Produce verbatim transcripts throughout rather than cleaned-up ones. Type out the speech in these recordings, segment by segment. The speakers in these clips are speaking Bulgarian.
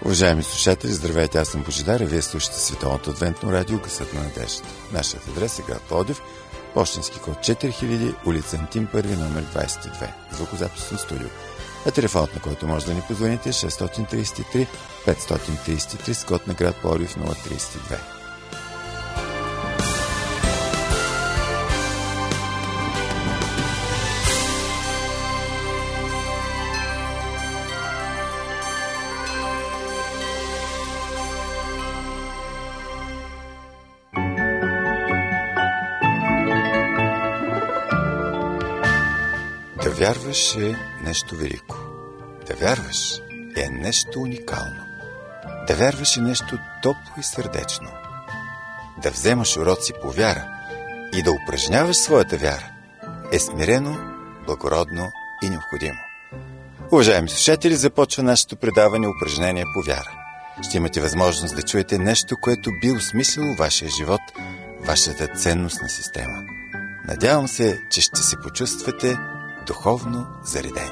Уважаеми слушатели, здравейте, аз съм Божидар и вие слушате Световното адвентно радио Гъсът на надеждата. Нашият адрес е град Пловдив, пощенски код четири хиляди, улица Антим първи, номер двадесет и две, звукозаписно студио. А телефонът, на който може да ни позвоните е шест три три, пет три три, с код на град Пловдив нула тридесет и две. Да вярваш е нещо велико. Да вярваш е нещо уникално. Да вярваш е нещо топло и сърдечно. Да вземаш уроци по вяра и да упражняваш своята вяра е смирено, благородно и необходимо. Уважаеми слушатели, започва нашето предаване упражнение по вяра. Ще имате възможност да чуете нещо, което би осмислило вашия живот, вашата ценностна система. Надявам се, че ще се почувствате духовно заредени.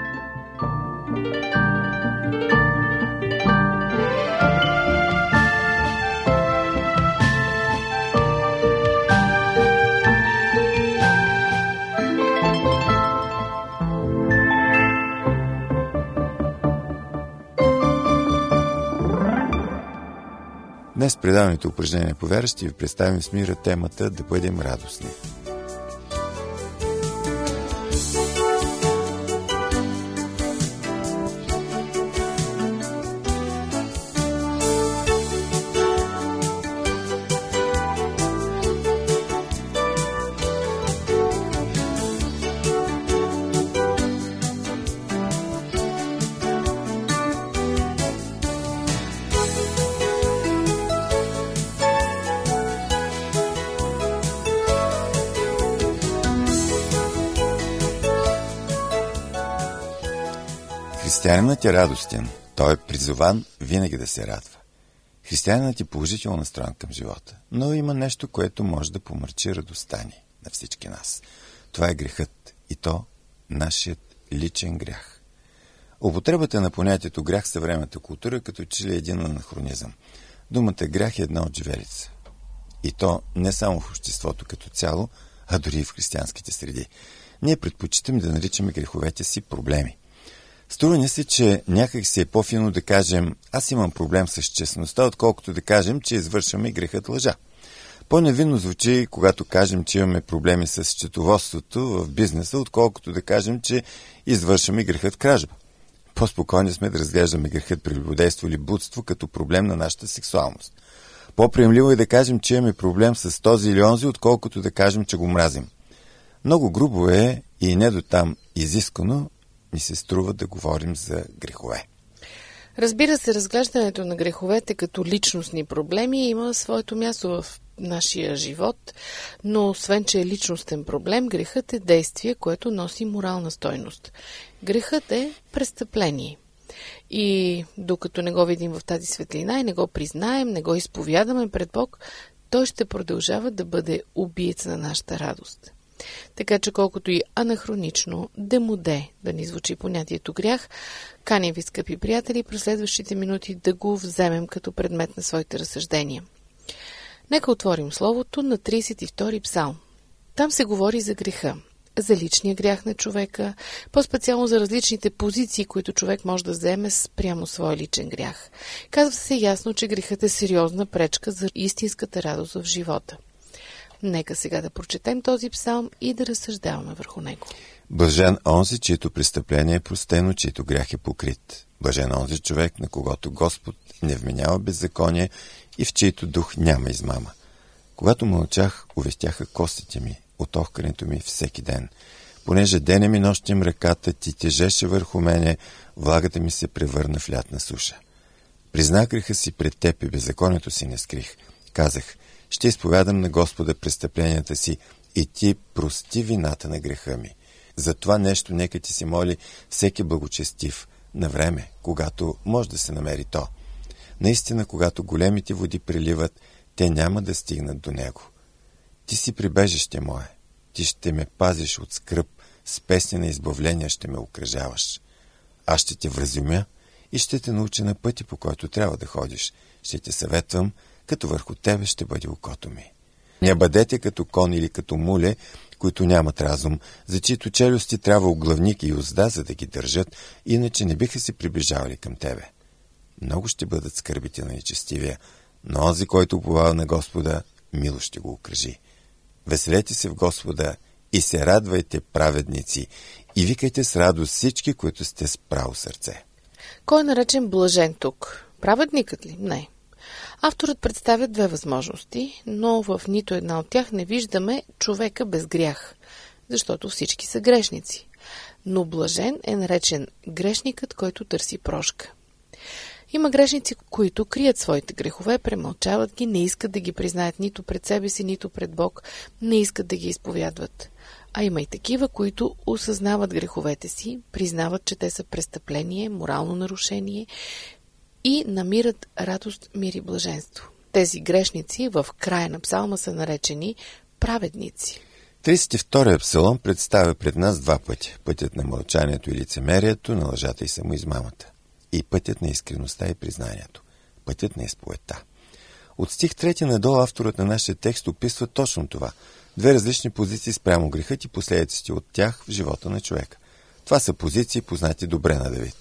Днес в предаването упражнение по вяра ще ви представим с мира темата да бъдем радостни. Християнинът е радостен. Той е призован винаги да се радва. Християнинът е положително настроен към живота, но има нещо, което може да помърчи радостта ни на всички нас. Това е грехът, и то нашият личен грях. Употребата на понятието грях в съвременната култура като че ли е един анахронизъм. Думата грях е една отживелица. И то не само в обществото като цяло, а дори и в християнските среди. Ние предпочитаме да наричаме греховете си проблеми. Струва ни се, че някак си е по-фино да кажем аз имам проблем с честността, отколкото да кажем, че извършваме грехът лъжа. По-невинно звучи, когато кажем, че имаме проблеми с счетоводството в бизнеса, отколкото да кажем, че извършваме грехът кражба. По-спокойни сме да разглеждаме грехът прелюбодейство или блудство като проблем на нашата сексуалност. По-приемливо е да кажем, че имаме проблем с този или онзи, отколкото да кажем, че го мразим. Много грубо е и не до там изискано ни се струва да говорим за грехове. Разбира се, разглеждането на греховете като личностни проблеми има своето място в нашия живот, но освен, че е личностен проблем, грехът е действие, което носи морална стойност. Грехът е престъпление. И докато не го видим в тази светлина и не го признаем, не го изповядаме пред Бог, той ще продължава да бъде убиец на нашата радост. Така че колкото и анахронично, демоде да ни звучи понятието грях, каня ви, скъпи приятели, през следващите минути да го вземем като предмет на своите разсъждения. Нека отворим словото на тридесет и втори псалм. Там се говори за греха, за личния грях на човека, по-специално за различните позиции, които човек може да вземе спрямо своя личен грях. Казва се ясно, че грехът е сериозна пречка за истинската радост в живота. Нека сега да прочетем този псалм и да разсъждаваме върху него. Блажен онзи, чието престъпление е простено, чието грях е покрит. Блажен онзи човек, на когото Господ не вменява беззаконие и в чието дух няма измама. Когато мълчах, увестяха костите ми от охкането ми всеки ден. Понеже денем и нощем ръката ти тежеше върху мене, влагата ми се превърна в лятна суша. Признах греха си пред теб и беззаконието си не скрих. Казах, ще изповядам на Господа престъпленията си и ти прости вината на греха ми. За това нещо нека ти се моли всеки благочестив, на време, когато може да се намери то. Наистина, когато големите води приливат, те няма да стигнат до него. Ти си прибежище мое, ти ще ме пазиш от скръб, с песни на избавление ще ме окръжаваш. Аз ще те вразумя и ще те науча на пъти, по който трябва да ходиш. Ще те съветвам, като върху тебе ще бъде окото ми. Не бъдете като кон или като муле, които нямат разум, за чието челюсти трябва оглавник и узда, за да ги държат, иначе не биха се приближавали към тебе. Много ще бъдат скърбите на нечестивия, но онзи, който уповава на Господа, мило ще го окръжи. Веселете се в Господа и се радвайте, праведници, и викайте с радост всички, които сте с право сърце. Кой е наречен блажен тук? Праведникът ли? Не. Авторът представя две възможности, но в нито една от тях не виждаме човека без грях, защото всички са грешници. Но блажен е наречен грешникът, който търси прошка. Има грешници, които крият своите грехове, премълчават ги, не искат да ги признаят нито пред себе си, нито пред Бог, не искат да ги изповядват. А има и такива, които осъзнават греховете си, признават, че те са престъпление, морално нарушение и намират радост, мир и блаженство. Тези грешници в края на псалма са наречени праведници. тридесет и втория псалом представя пред нас два пътя. Пътят на мълчанието и лицемерието, на лъжата и самоизмамата. И пътят на искреността и признанието. Пътят на изповедта. От стих трети надолу авторът на нашия текст описва точно това. Две различни позиции спрямо грехът и последиците от тях в живота на човека. Това са позиции, познати добре на Давид.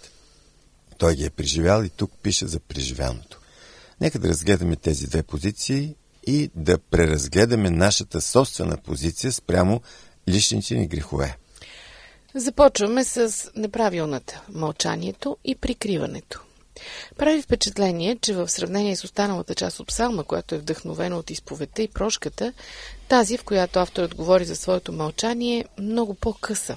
Той ги е преживял и тук пише за преживяното. Нека да разгледаме тези две позиции и да преразгледаме нашата собствена позиция спрямо личните ни грехове. Започваме с неправилната – мълчанието и прикриването. Прави впечатление, че в сравнение с останалата част от псалма, която е вдъхновена от изповедта и прошката, тази, в която авторът говори за своето мълчание, е много по-къса.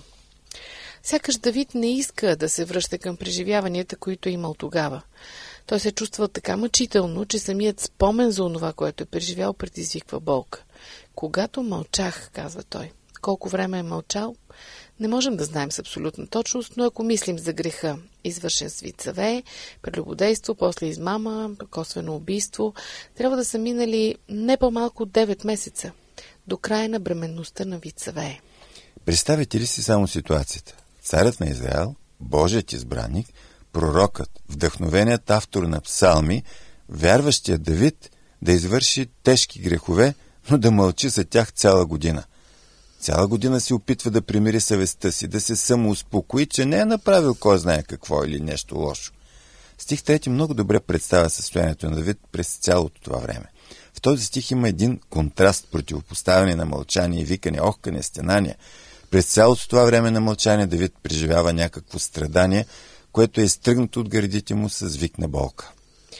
Сякаш Давид не иска да се връща към преживяванията, които е имал тогава. Той се чувствал така мъчително, че самият спомен за онова, което е преживял, предизвиква болка. Когато мълчах, казва той. Колко време е мълчал? Не можем да знаем с абсолютна точност, но ако мислим за греха, извършен с вицаве, прелюбодейство, после измама, косвено убийство, трябва да са минали не по-малко от девет месеца, до края на бременността на вицаве. Представете ли си само ситуацията? Царят на Израел, Божият избранник, пророкът, вдъхновеният автор на псалми, вярващият Давид да извърши тежки грехове, но да мълчи за тях цяла година. Цяла година се опитва да примири съвестта си, да се самоуспокои, че не е направил кой знае какво или нещо лошо. Стих трети много добре представя състоянието на Давид през цялото това време. В този стих има един контраст, противопоставяне на мълчание и викане, охкане, стенания. През цялото това време на мълчание Давид преживява някакво страдание, което е изтръгнато от гърдите му с вик на болка.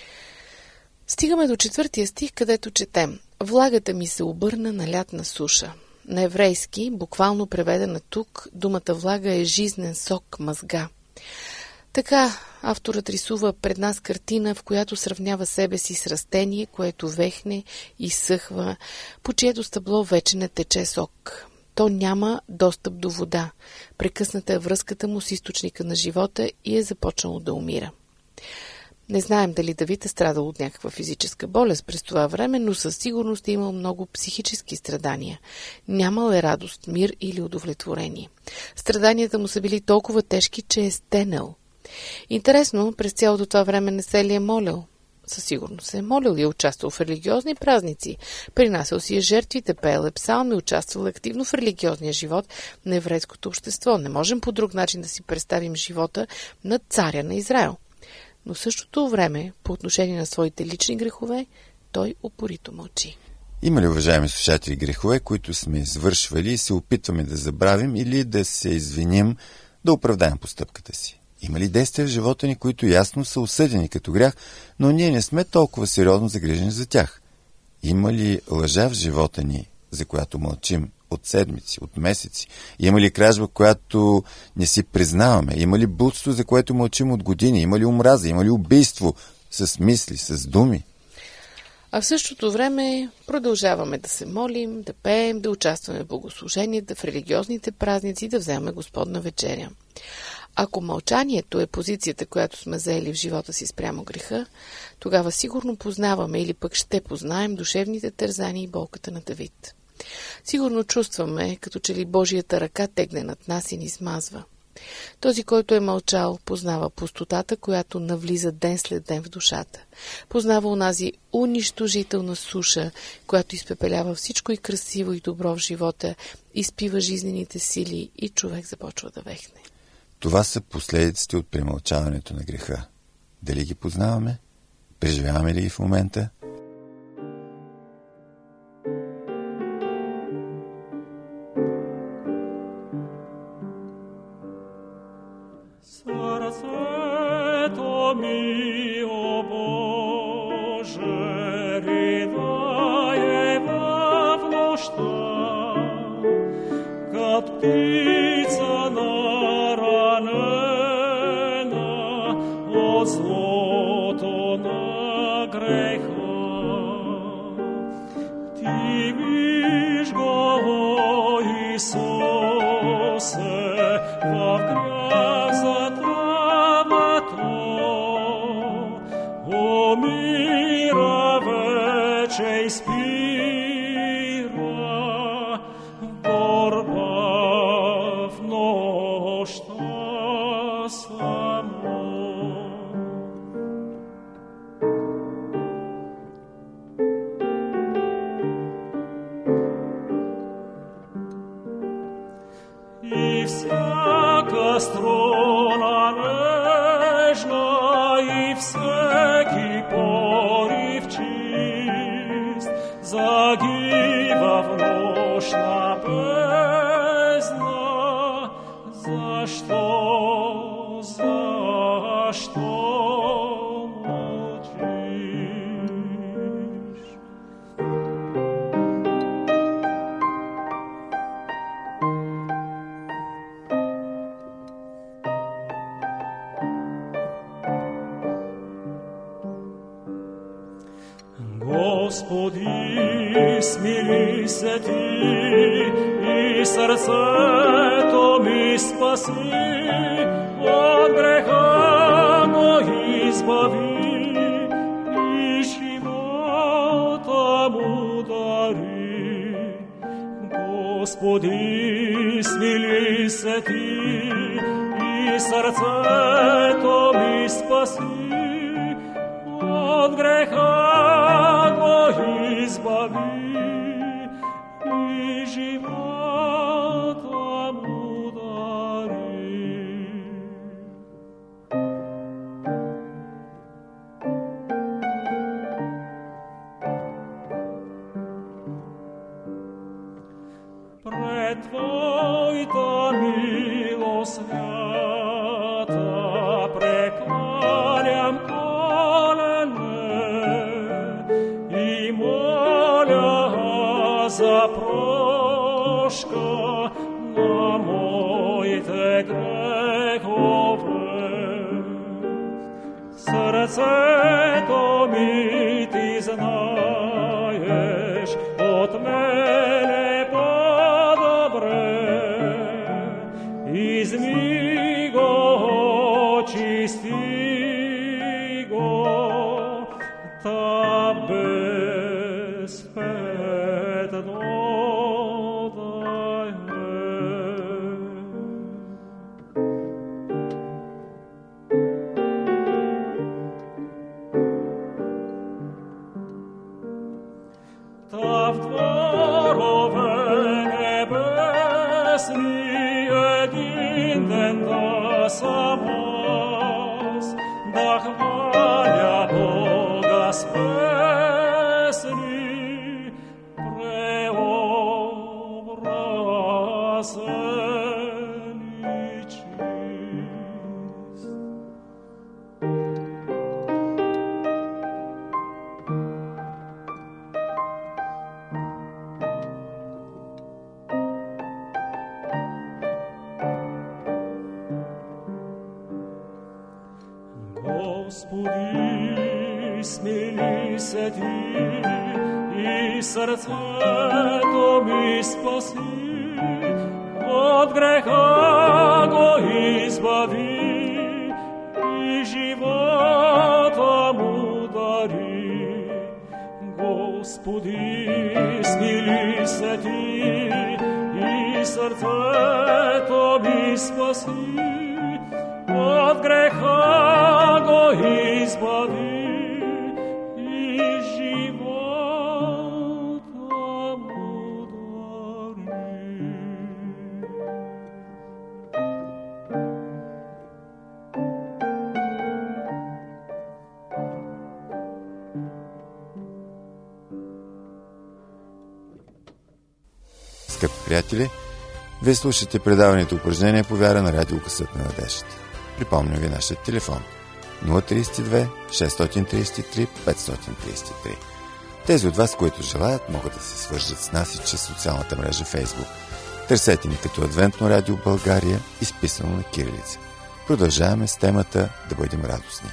Стигаме до четвъртия стих, където четем: «Влагата ми се обърна на лятна суша». На еврейски, буквално преведена тук, думата влага е жизнен сок, мъзга. Така авторът рисува пред нас картина, в която сравнява себе си с растение, което вехне и съхва, по чието стъбло вече не тече сок. То няма достъп до вода. Прекъсната е връзката му с източника на живота и е започнало да умира. Не знаем дали Давид е страдал от някаква физическа болест през това време, но със сигурност е имал много психически страдания. Нямал е радост, мир или удовлетворение. Страданията му са били толкова тежки, че е стенел. Интересно, през цялото това време не се ли е молил? Със сигурност се е молил и е участвал в религиозни празници. Принасял си е жертвите, пеел е псалми, участвал активно в религиозния живот на еврейското общество. Не можем по друг начин да си представим живота на царя на Израел. Но в същото време, по отношение на своите лични грехове, той упорито мълчи. Има ли, уважаеми слушатели, грехове, които сме извършвали и се опитваме да забравим или да се извиним, да оправдаем постъпката си? Има ли действия в живота ни, които ясно са осъдени като грях, но ние не сме толкова сериозно загрижени за тях? Има ли лъжа в живота ни, за която мълчим от седмици, от месеци? Има ли кражба, която не си признаваме? Има ли блудство, за което мълчим от години? Има ли омраза? Има ли убийство с мисли, с думи? А в същото време продължаваме да се молим, да пеем, да участваме в богослуженията, в религиозните празници, да вземем Господна вечеря. Ако мълчанието е позицията, която сме заели в живота си спрямо греха, тогава сигурно познаваме или пък ще познаем душевните тързания и болката на Давид. Сигурно чувстваме, като че ли Божията ръка тегне над нас и ни смазва. Този, който е мълчал, познава пустотата, която навлиза ден след ден в душата. Познава онази унищожителна суша, която изпепелява всичко и красиво и добро в живота, изпива жизнените сили и човек започва да вехне. Това са последиците от премълчаването на греха. Дали ги познаваме? Преживяваме ли ги в момента? Сърцето ми, о Боже, ридае в нощта, като птица наранена от злото на греха. Ти виж го, о Исусе, в грях затъвато, умира вече и спира борба в нощта само. И всяка струна нежна, и всеки порив чист загива в нощна бездна. Защо, защо мълчиш? Господи, смили се Ти и сърцето ми спаси, от греха го избави и живота му дари. Господи, смили се Ти и сърцето ми спаси, от греха го избави и живота му дари. Пред Твоята милост свята прекланям и моля за прошка на моите грехове. Сърцето ми Ти знаеш, от мене по-добре. Изми го, чисти го, та безпетно да е. Та в дворове небесни един ден да съм аз, да хваля Бога с песни, преобразен и чист. Господи, смили се Ти и сърцето ми спаси, от греха го избави и живота му дари. Господи, смили се Ти и сърцето srdceto mi spasi, od grecha go izbavi i života mu dari. Скъпи приятели, вие слушате предаването упражнение по вяра на радио Гласът на надеждата. Припомням ви нашия телефон нула три две шест три три пет три три. Тези от вас, които желаят, могат да се свържат с нас и чрез социалната мрежа Facebook. Търсете ни като Адвентно радио България, изписано на кирилица. Продължаваме с темата да бъдем радостни.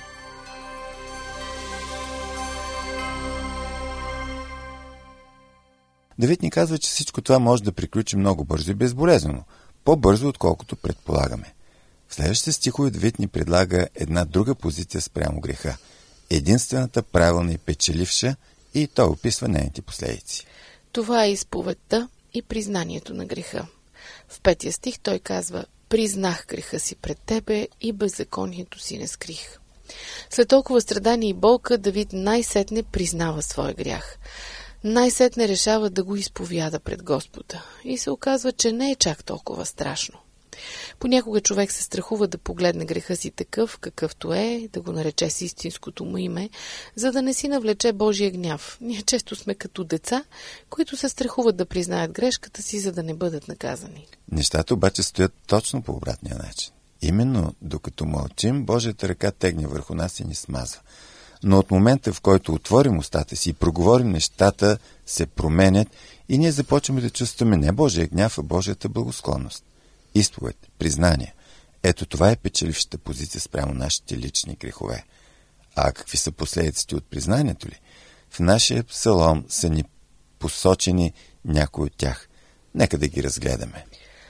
Давид ни казва, че всичко това може да приключи много бързо и безболезнено, по-бързо, отколкото предполагаме. В следващите стихове Давид ни предлага една друга позиция спрямо греха. Единствената правилна и печеливша, и той описва нейните последици. Това е изповедта и признанието на греха. В петия стих той казва: признах греха си пред тебе и беззаконието си не скрих. След толкова страдания и болка, Давид най-сетне признава своя грях. Най-сетне решава да го изповяда пред Господа. И се оказва, че не е чак толкова страшно. Понякога човек се страхува да погледне греха си такъв, какъвто е, да го нарече с истинското му име, за да не си навлече Божия гняв. Ние често сме като деца, които се страхуват да признаят грешката си, за да не бъдат наказани. Нещата обаче стоят точно по обратния начин. Именно докато мълчим, Божията ръка тегне върху нас и ни смазва. Но от момента, в който отворим устата си и проговорим, нещата се променят и ние започваме да чувстваме не Божия гняв, а Божията благосклонност. Изповед, признание. Ето това е печелившата позиция спрямо нашите лични грехове. А какви са последиците от признанието ли? В нашия псалом са ни посочени някои от тях. Нека да ги разгледаме.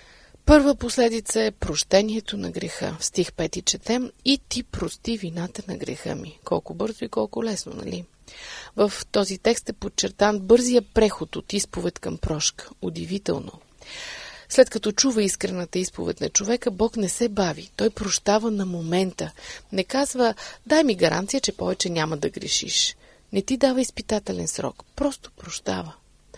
Първа последица е прощението на греха. В стих пети четем: и ти прости вината на греха ми. Колко бързо и колко лесно, нали? В този текст е подчертан бързия преход от изповед към прошка. Удивително. След като чува искрената изповед на човека, Бог не се бави. Той прощава на момента. Не казва: дай ми гаранция, че повече няма да грешиш. Не ти дава изпитателен срок. Просто прощава.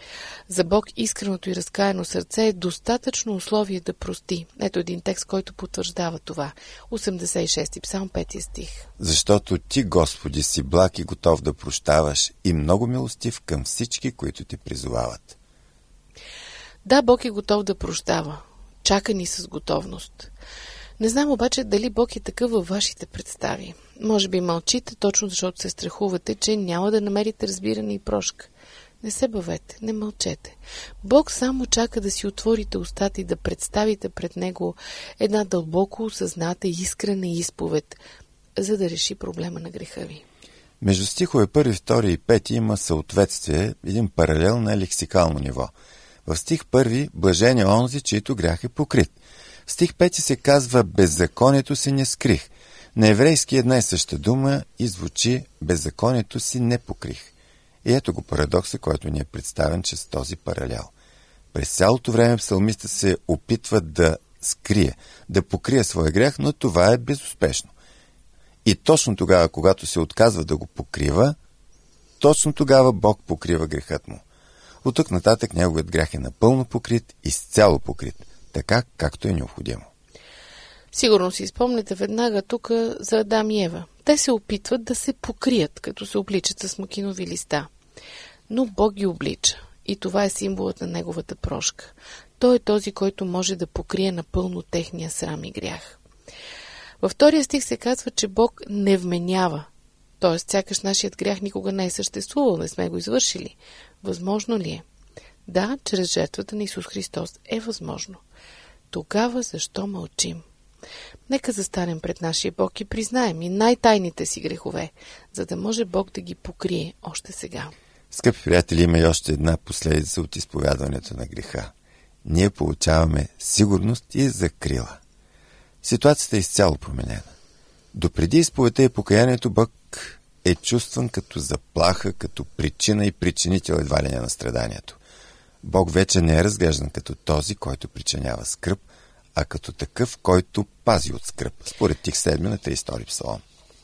За Бог искреното и разкаяно сърце е достатъчно условие да прости. Ето един текст, който потвърждава това. осемдесет и шести псалм, пети стих. Защото ти, Господи, си благ и готов да прощаваш и много милостив към всички, които ти призовават. Да, Бог е готов да прощава. Чака ни с готовност. Не знам обаче дали Бог е такъв във вашите представи. Може би мълчите, точно защото се страхувате, че няма да намерите разбиране и прошка. Не се бавете, не мълчете. Бог само чака да си отворите устата и да представите пред Него една дълбоко осъзната и искрена изповед, за да реши проблема на греха ви. Между стихове първи, втори и пети има съответствие, един паралел на лексикално ниво. В стих първи блажен е онзи, чието грях е покрит. В стих пети се казва беззаконието си не скрих. На еврейски една и съща дума и звучи беззаконието си не покрих. И ето го парадокса, който ни е представен чрез този паралел. През цялото време псалмиста се опитва да скрие, да покрие своя грях, но това е безуспешно. И точно тогава, когато се отказва да го покрива, точно тогава Бог покрива грехът му. От тук нататък неговият грях е напълно покрит, изцяло покрит, така както е необходимо. Сигурно си спомняте веднага тук за Адам и Ева. Те се опитват да се покрият, като се обличат с макинови листа. Но Бог ги облича и това е символът на неговата прошка. Той е този, който може да покрие напълно техния срам и грях. Във втория стих се казва, че Бог не вменява. Т.е. сякаш нашият грях никога не е съществувал, не сме го извършили. Възможно ли е? Да, чрез жертвата на Исус Христос е възможно. Тогава защо мълчим? Нека застанем пред нашия Бог и признаем и най-тайните си грехове, за да може Бог да ги покрие още сега. Скъпи приятели, има и още една последица от изповядването на греха. Ние получаваме сигурност и закрила. Ситуацията е изцяло променена. Допреди изповедта и покаянието Бог е чувстван като заплаха, като причина и причинител едва ли не на страданието. Бог вече не е разглеждан като този, който причинява скръб, а като такъв, който пази от скръб, според Тих седми на тридесет и втори псалом.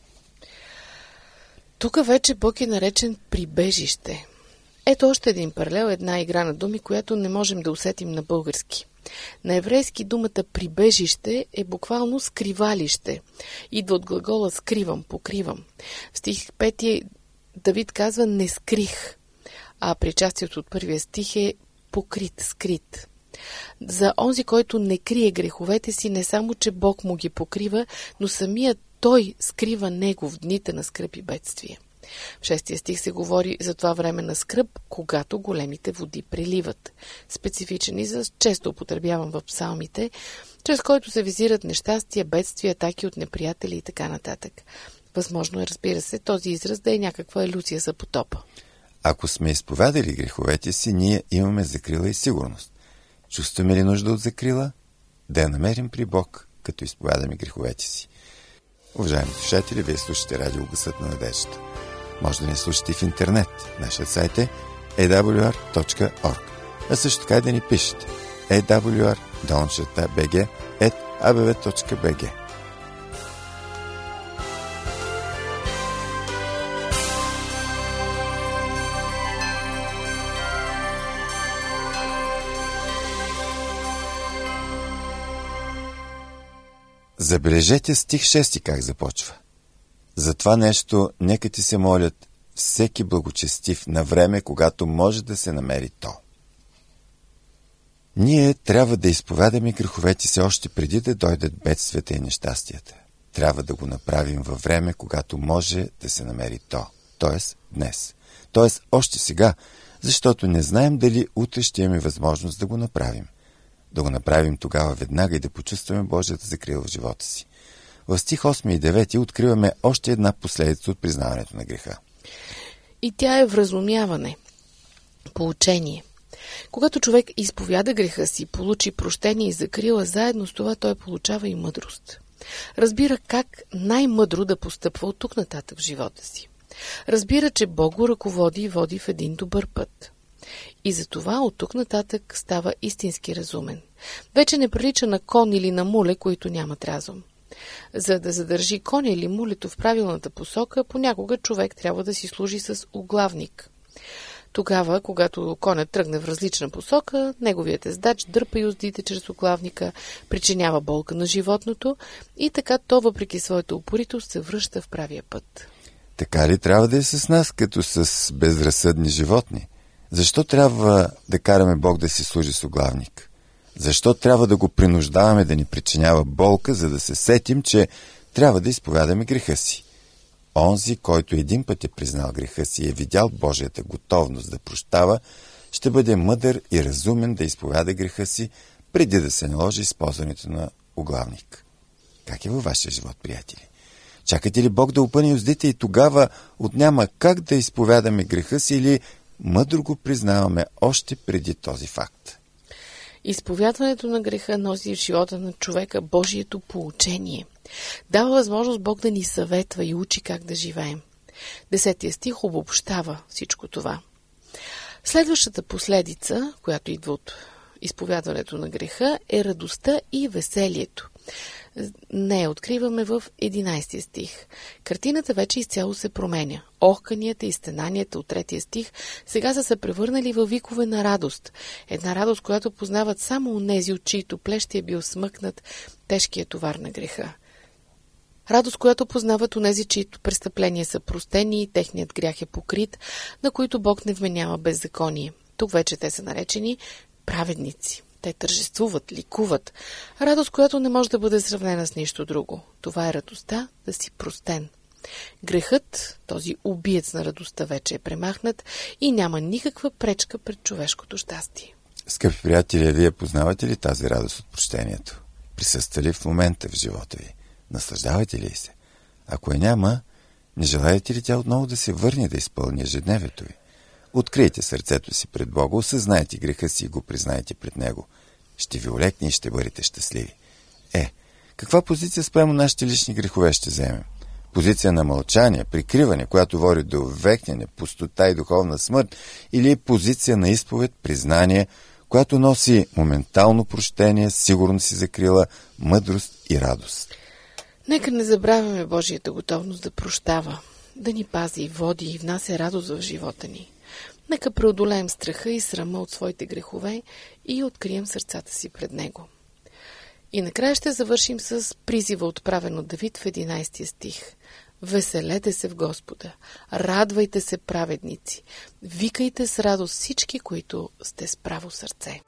Тук вече Бог е наречен прибежище. Ето още един паралел, една игра на думи, която не можем да усетим на български. На еврейски думата прибежище е буквално скривалище. Идва от глагола скривам, покривам. В стих пети Давид казва не скрих, а причастието от първия стих е покрит, скрит. За онзи, който не крие греховете си, не само, че Бог му ги покрива, но самият той скрива него в дните на скръб и бедствие. В шестия стих се говори за това време на скръб, когато големите води преливат. Специфичен израз, често употребяван в псалмите, чрез който се визират нещастия, бедствия, атаки от неприятели и така нататък. Възможно е, разбира се, този израз да е някаква алюзия за потопа. Ако сме изповядали греховете си, ние имаме закрила и сигурност. Чувстваме ли нужда от закрила? Да я намерим при Бог, като изповядаме греховете си. Уважаеми слушатели, вие слушате радио Гласът на надеждата. Може да ни слушате и в интернет. Нашият сайт е ей дабъл ю ар точка орг. А също така и да ни пишете ей дабъл ю ар долна би джи ет а бе ве точка би джи. Забележете стих шести как започва. За това нещо нека ти се молят всеки благочестив на време, когато може да се намери то. Ние трябва да изповядаме греховете си още преди да дойдат бедствията и нещастията. Трябва да го направим във време, когато може да се намери то, т.е. днес. Т.е. още сега, защото не знаем дали утре ще имаме възможност да го направим. Да го направим тогава веднага и да почувстваме Божията закрила в живота си. В стих осми и девети откриваме още една последица от признаването на греха. И тя е вразумяване, поучение. Когато човек изповяда греха си, получи прощение и закрила, заедно с това той получава и мъдрост. Разбира как най-мъдро да постъпва от тук нататък в живота си. Разбира, че Бог го ръководи и води в един добър път. И затова от тук нататък става истински разумен. Вече не прилича на кон или на муле, които нямат разум. За да задържи коня или мулето в правилната посока, понякога човек трябва да си служи с оглавник. Тогава, когато конят тръгне в различна посока, неговият ездач дърпа юздите чрез оглавника, причинява болка на животното и така то, въпреки своята упоритост, се връща в правия път. Така ли трябва да е с нас, като с безразсъдни животни? Защо трябва да караме Бог да си служи с оглавник? Защо трябва да го принуждаваме да ни причинява болка, за да се сетим, че трябва да изповядаме греха си? Онзи, който един път е признал греха си и е видял Божията готовност да прощава, ще бъде мъдър и разумен да изповяда греха си, преди да се наложи използването на оглавник. Как е във вашия живот, приятели? Чакате ли Бог да опъне юздите и тогава отняма как да изповядаме греха си или мъдро го признаваме още преди този факт? Изповядването на греха носи в живота на човека Божието поучение. Дава възможност Бог да ни съветва и учи как да живеем. Десетия стих обобщава всичко това. Следващата последица, която идва от изповядването на греха, е радостта и веселието. Не, откриваме в единайсети стих. Картината вече изцяло се променя. Охканията и стенанията от третия стих сега са се превърнали във викове на радост. Една радост, която познават само онези, от чието плещи е бил смъкнат тежкия товар на греха. Радост, която познават онези, чието престъпления са простени и техният грях е покрит, на които Бог не вменява беззаконие. Тук вече те са наречени праведници. Те тържествуват, ликуват. Радост, която не може да бъде сравнена с нищо друго. Това е радостта да си простен. Грехът, този убиец на радостта, вече е премахнат и няма никаква пречка пред човешкото щастие. Скъпи приятели, вие познавате ли тази радост от прощението? Присъства ли в момента в живота ви? Наслаждавате ли се? Ако я няма, не желаете ли тя отново да се върне да изпълни ежедневието ви? Открийте сърцето си пред Бога, осъзнайте греха си и го признайте пред Него. Ще ви олекне и ще бъдете щастливи. Е, каква позиция спрямо нашите лични грехове ще вземем? Позиция на мълчание, прикриване, която води до векняне, пустота и духовна смърт, или позиция на изповед, признание, която носи моментално прощение, сигурност и закрила, мъдрост и радост. Нека не забравяме Божията готовност да прощава, да ни пази, води и внася радост в живота ни. Нека преодолеем страха и срама от своите грехове и открием сърцата си пред Него. И накрая ще завършим с призива, отправен от Давид в единайсети стих. Веселете се в Господа, радвайте се, праведници, викайте с радост всички, които сте с право сърце.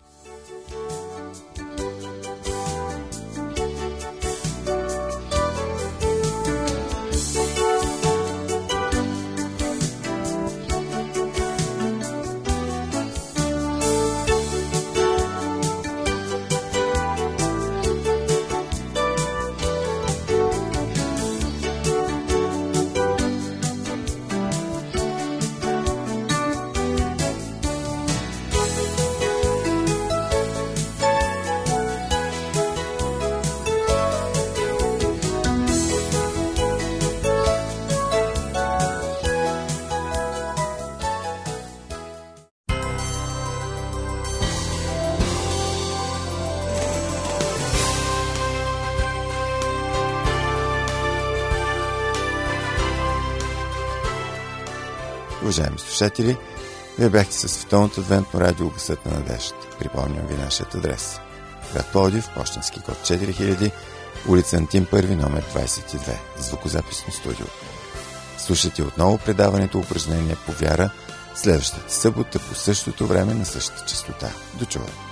Уважаеми слушатели, вие бяхте с Световното адвентно радио Гласът на надеждата. Припомням ви нашият адрес. Град Пловдив, пощенски код четири хиляди, улица Антим първи, номер двайсет и две, звукозаписно студио. Слушайте отново предаването упражнение по вяра следващата събота по същото време на същата честота. До чуване!